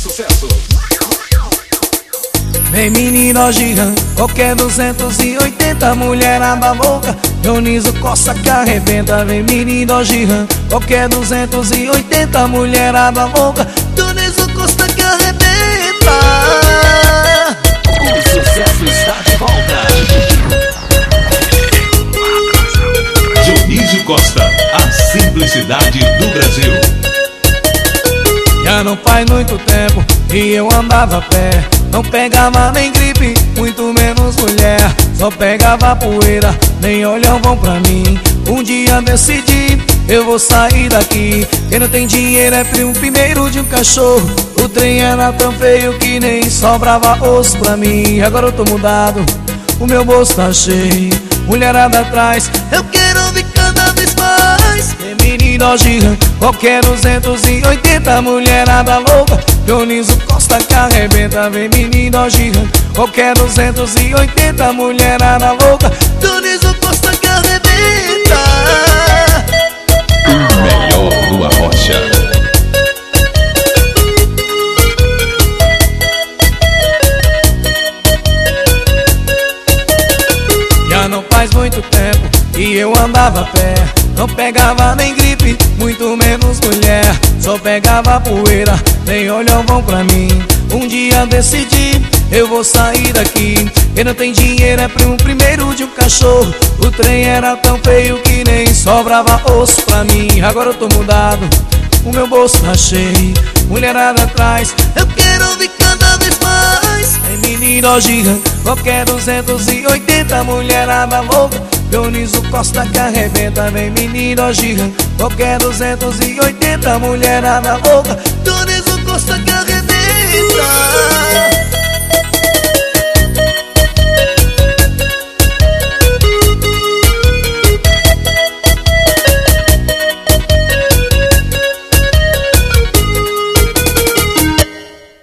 sucesso. Vem menino gigante, qualquer 280, mulherada louca, Dioniso Costa que arrebenta. Vem menino gigante, qualquer 280, mulherada louca, Dioniso Costa que arrebenta. O sucesso está de volta. Dionísio Costa, a simplicidade do Brasil. Já não faz muito tempo que eu andava a pé, não pegava nem gripe, muito menos mulher. Só pegava poeira, nem olhavam pra mim. Um dia decidi, eu vou sair daqui. Quem não tem dinheiro é primo primeiro de um cachorro. O trem era tão feio que nem sobrava osso pra mim. Agora eu tô mudado, o meu bolso tá cheio, mulherada atrás, eu quero ouvir cada vez mais. É menino gigante, qualquer 280, mulherada louca, Dioniso Costa que arrebenta. Vem menino gigante, qualquer 280, mulherada louca, Dioniso Costa que arrebenta. O melhor do Arrocha. Já não faz muito tempo que eu andava a pé, não pegava nem gripe, muito menos mulher. Só pegava poeira, nem olhavam pra mim. Um dia decidi, eu vou sair daqui. Quem não tem dinheiro é primo primeiro de um cachorro. O trem era tão feio que nem sobrava osso pra mim. Agora eu tô mudado, o meu bolso tá cheio, mulherada atrás, eu quero ouvir cada vez mais. É menino gigante, qualquer 280, mulherada louca, Dioniso Costa que arrebenta. Vem menino gigante, qualquer 280, mulherada louca, Dioniso Costa que arrebenta.